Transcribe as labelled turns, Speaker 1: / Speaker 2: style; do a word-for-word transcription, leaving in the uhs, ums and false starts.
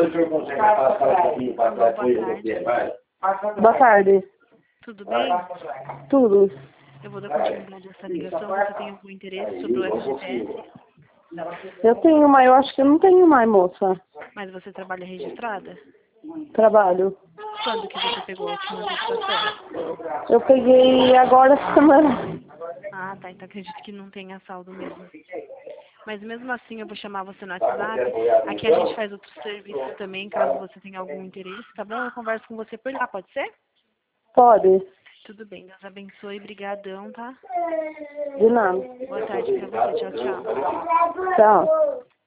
Speaker 1: o senhor consegue passar um pouquinho para trás com ele aqui, vai?
Speaker 2: Boa tarde.
Speaker 3: Tudo bem?
Speaker 2: Tudo.
Speaker 3: Eu vou dar continuidade a essa ligação. Você tem algum interesse sobre o F G T S?
Speaker 2: Eu tenho, mas eu acho que eu não tenho mais, moça.
Speaker 3: Mas você trabalha registrada?
Speaker 2: Trabalho.
Speaker 3: Quando que você pegou a última registração?
Speaker 2: Eu peguei agora essa semana.
Speaker 3: Ah, tá. Então acredito que não tenha saldo mesmo. Mas mesmo assim eu vou chamar você no WhatsApp. Aqui a gente faz outros serviços também, caso você tenha algum interesse, tá bom? Eu converso com você por lá, pode ser?
Speaker 2: Pode.
Speaker 3: Tudo bem, Deus abençoe, brigadão, tá?
Speaker 2: De nada.
Speaker 3: Boa tarde pra você, tchau, tchau.
Speaker 2: Tchau.